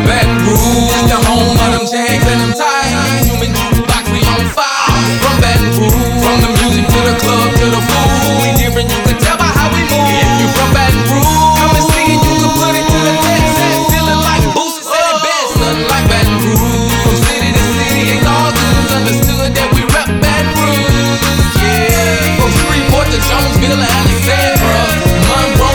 for Baton Rouge, the home of them Jags and them ties. Human jukebox, we on fire. I'm from Baton Rouge, from the music to the club to the food. We different, you can tell by how we move. If you from Baton Rouge, come and see it, you can put it to the test. Feeling like Boosie said it best, nothing like Baton Rouge. From city to city, it's all good, understood that we rep Baton Rouge. Yeah, from Freeport to Jonesville to Alexandra, Monroe,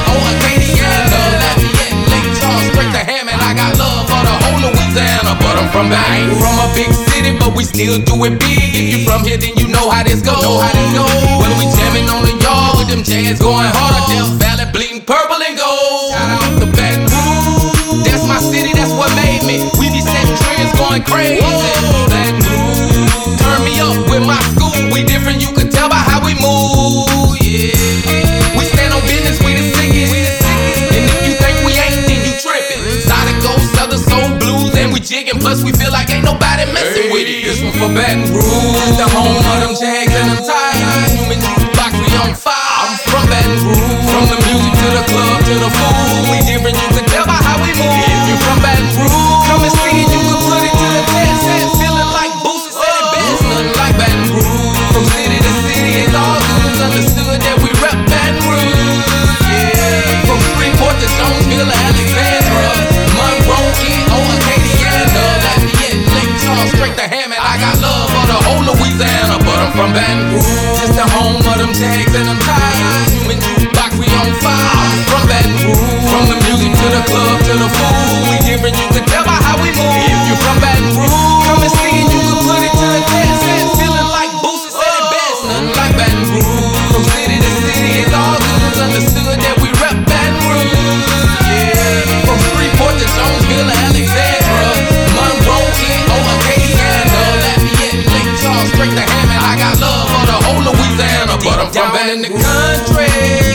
Acadiana, Lafayette, Lake Charles, straight to Hammond. I got love for the whole Louisiana, but I'm from back. I ain't from a big city, but we still do it big. If you from here, then you know how this go. When we jamming on the yard with them jazz going harder, Death Valley bleeding purple and gold. Shout out to Baton Rouge, that's my city, that's what made me. We be setting trends, going crazy. Baton Rouge, turn me up with my school. We different, you can tell by how we move. Yeah, we stand on business, we the sickest. And if you think we ain't, then you trippin'. Sonic Ghost, Southern Soul Blues, and we jiggin'. Plus we feel like ain't nobody messin' with it. This one for Baton Rouge, the home of them Jags and them ties. Human jukebox, we on fire. I'm from Baton Rouge, from the music to the club to the food. We different, you can tell by how we move. If you from Baton Rouge, come and see it, you can put it to the test. Feeling like Boosie said it best, nothing like Baton Rouge. From city to city, it's all good, understood that we rep Baton Rouge. Yeah, from Freeport to Jonesville to Alexandra, Monroe, Acadiana, Lafayette, Lake Charles, straight to Hammond. I got love for the whole Louisiana, but I'm from Baton Rouge, it's the home of them Jags and them ties. Human jukebox, we on fire. I'm from Baton Rouge, from the music to the club to the food. We different, you can tell by how we move. If you from Baton Rouge, come and see it, you can put it to the test. Feeling like Boosie said it best, nothing like Baton Rouge. From city to city, it's all good, understood that we rep Baton Rouge. Yeah, from Freeport to Jonesville to Alexandra, Monroe, Acadiana, Lafayette, Lake Charles, straight to Hammond. I got love for the whole Louisiana, but I'm from Baton in the country.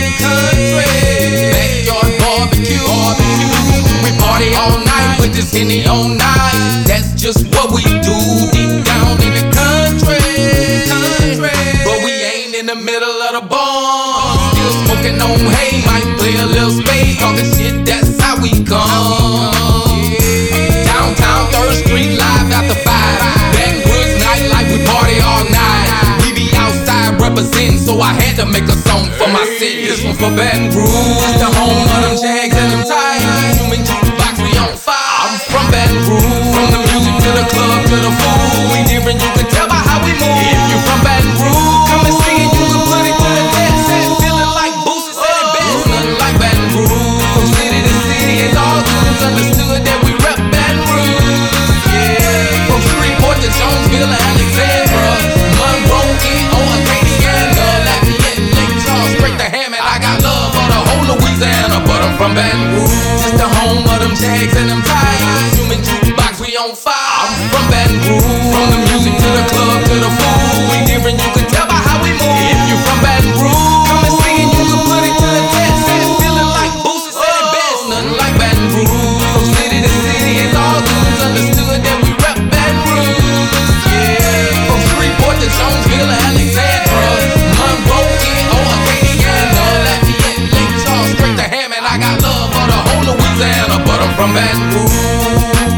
Backyard barbecue. We party all night with this Henny on night. That's just what we do deep down in the country. But we ain't in the middle of the barn. Still smoking on hay, might play a little space, talking shit, that's how we come. Downtown 3rd Street, live after 5. Backwoods nightlife, we party all night. We be outside representing, so I had to make a song for my city. This one for Baton Rouge, the home of them Jags and them ties. Human jukebox, we on fire. I'm from Baton Rouge, from the music to the club to the food. We different, you can tell by how we move. If you from Baton Rouge, come and see it, you can put it to the test. Feeling like Boosie said it best, nothing like Baton Rouge. From city to city, it's all good, understood that we rep Baton Rouge. Yeah, from Freeport to Jonesville to Alexandra, Monroe, Acadiana, Lafayette, Lake Charles, straight to Hammond. I got love for the whole Louisiana, but I'm from Baton Rouge, it's the home of them Jags and them ties. Human jukebox, we on fire. I'm from Baton Rouge, from the music to the club to the food. We different, you can tell by how we move. If you from Baton Rouge, come and see it, you can put it to the test. Feeling like Boosie said it best, nothing like Baton Rouge. From city to city, it's all good, understood that we rep Baton Rouge. Yeah, from Freeport to Jonesville to Alexandra, Monroe, Acadiana, Lafayette, Lake Charles, straight to Hammond. I got love for the whole Louisiana, but I'm from Baton Rouge.